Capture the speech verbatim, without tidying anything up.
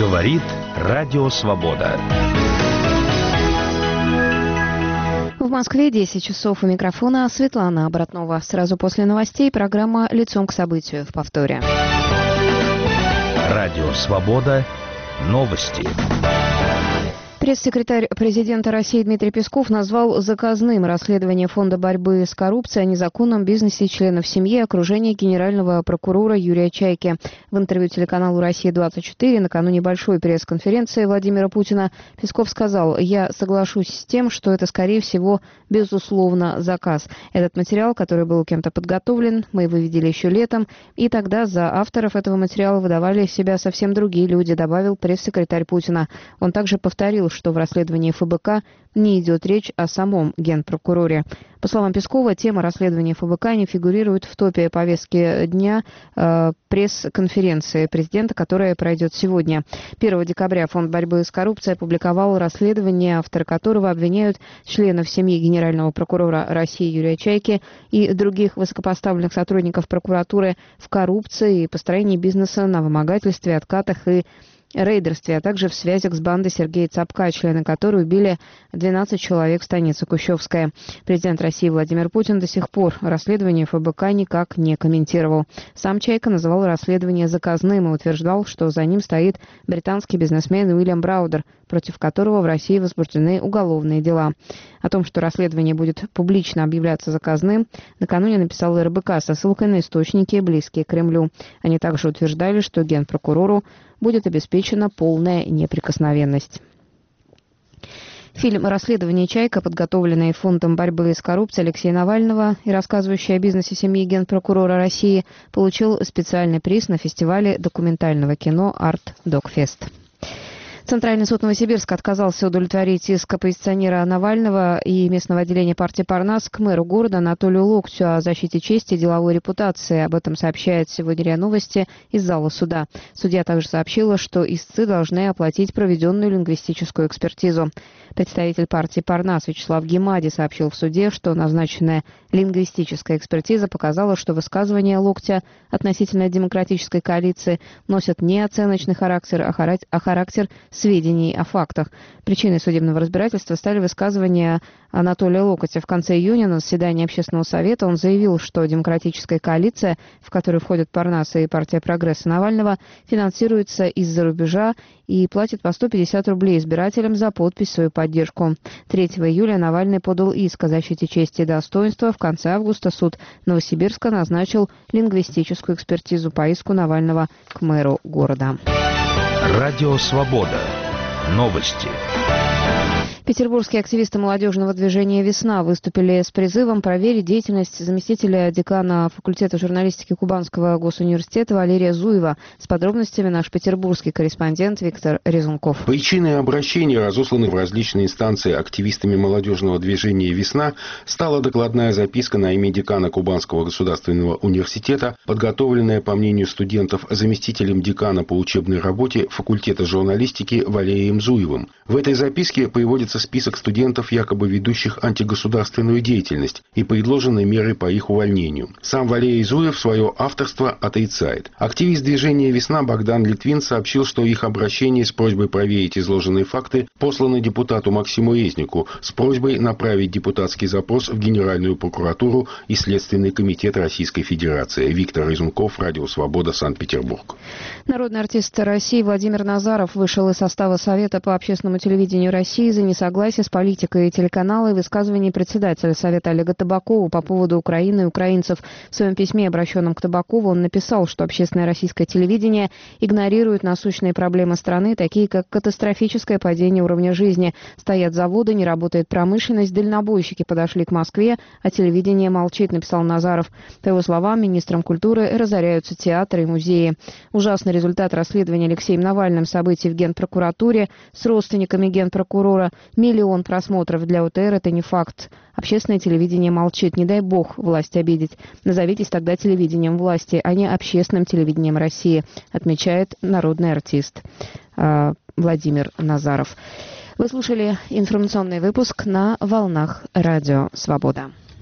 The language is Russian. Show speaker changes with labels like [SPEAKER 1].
[SPEAKER 1] Говорит Радио Свобода.
[SPEAKER 2] В Москве десять часов. У микрофона Светлана Обратнова. Сразу после новостей программа «Лицом к событию» в повторе.
[SPEAKER 1] Радио Свобода. Новости.
[SPEAKER 2] Пресс-секретарь президента России Дмитрий Песков назвал заказным расследование Фонда борьбы с коррупцией о незаконном бизнесе членов семьи и окружения генерального прокурора Юрия Чайки. В интервью телеканалу «Россия-двадцать четыре» накануне большой пресс-конференции Владимира Путина Песков сказал: «Я соглашусь с тем, что это, скорее всего, безусловно, заказ. Этот материал, который был кем-то подготовлен, мы его видели еще летом, и тогда за авторов этого материала выдавали себя совсем другие люди», добавил пресс-секретарь Путина. Он также повторил, что в расследовании эф бэ ка не идет речь о самом генпрокуроре. По словам Пескова, тема расследования эф бэ ка не фигурирует в топе повестки дня э, пресс-конференции президента, которая пройдет сегодня. первого декабря Фонд борьбы с коррупцией опубликовал расследование, авторы которого обвиняют членов семьи генерального прокурора России Юрия Чайки и других высокопоставленных сотрудников прокуратуры в коррупции и построении бизнеса на вымогательстве, откатах и рейдерстве, а также в связях с бандой Сергея Цапка, члены которой убили двенадцать человек в станице Кущевская. Президент России Владимир Путин до сих пор расследование эф бэ ка никак не комментировал. Сам Чайка называл расследование заказным и утверждал, что за ним стоит британский бизнесмен Уильям Браудер, против которого в России возбуждены уголовные дела. О том, что расследование будет публично объявляться заказным, накануне написал эр бэ ка со ссылкой на источники, близкие к Кремлю. Они также утверждали, что генпрокурору будет обеспечена полная неприкосновенность. Фильм «Расследование Чайка», подготовленный Фондом борьбы с коррупцией Алексея Навального и рассказывающий о бизнесе семьи генпрокурора России, получил специальный приз на фестивале документального кино «Арт Докфест». Центральный суд Новосибирска отказался удовлетворить иск оппозиционера Навального и местного отделения партии «Парнас» к мэру города Анатолию Локтю о защите чести и деловой репутации. Об этом сообщает сегодня РИА Новости из зала суда. Судья также сообщила, что истцы должны оплатить проведенную лингвистическую экспертизу. Представитель партии «Парнас» Вячеслав Гемади сообщил в суде, что назначенная лингвистическая экспертиза показала, что высказывания Локтя относительно демократической коалиции носят не оценочный характер, а характер сведений о фактах. Причиной судебного разбирательства стали высказывания Анатолия Локотя. В конце июня на заседании Общественного совета он заявил, что демократическая коалиция, в которую входят Парнас и партия прогресса Навального, финансируется из-за рубежа и платит по сто пятьдесят рублей избирателям за подпись в свою поддержку. третьего июля Навальный подал иск о защите чести и достоинства. В конце августа суд Новосибирска назначил лингвистическую экспертизу по иску Навального к мэру города.
[SPEAKER 1] Радио Свобода. Новости.
[SPEAKER 2] Петербургские активисты молодежного движения «Весна» выступили с призывом проверить деятельность заместителя декана факультета журналистики Кубанского госуниверситета Валерия Зуева. С подробностями наш петербургский корреспондент Виктор Резунков.
[SPEAKER 3] Причиной обращения, разосланной в различные инстанции активистами молодежного движения «Весна», стала докладная записка на имя декана Кубанского государственного университета, подготовленная, по мнению студентов, заместителем декана по учебной работе факультета журналистики Валерием Зуевым. В этой записке приводится список студентов, якобы ведущих антигосударственную деятельность, и предложены меры по их увольнению. Сам Валерий Зуев свое авторство отрицает. Активист движения «Весна» Богдан Литвин сообщил, что их обращение с просьбой проверить изложенные факты послано депутату Максиму Резнику с просьбой направить депутатский запрос в Генеральную прокуратуру и Следственный комитет Российской Федерации. Виктор Резунков, Радио Свобода, Санкт-Петербург.
[SPEAKER 2] Народный артист России Владимир Назаров вышел из состава Совета по общественному телевидению России за несогласие согласие с политикой телеканала и высказываний председателя Совета Олега Табакова по поводу Украины и украинцев. В своем письме, обращенном к Табакову, он написал, что общественное российское телевидение игнорирует насущные проблемы страны, такие как катастрофическое падение уровня жизни. Стоят заводы, не работает промышленность, дальнобойщики подошли к Москве, а телевидение молчит, написал Назаров. По его словам, министром культуры разоряются театры и музеи. Ужасный результат расследования Алексеем Навальным событий в Генпрокуратуре с родственниками генпрокурора. Миллион просмотров для о тэ эр – это не факт. Общественное телевидение молчит. Не дай бог власть обидеть. Назовитесь тогда телевидением власти, а не общественным телевидением России, отмечает народный артист э, Владимир Назаров. Вы слушали информационный выпуск на волнах Радио Свобода.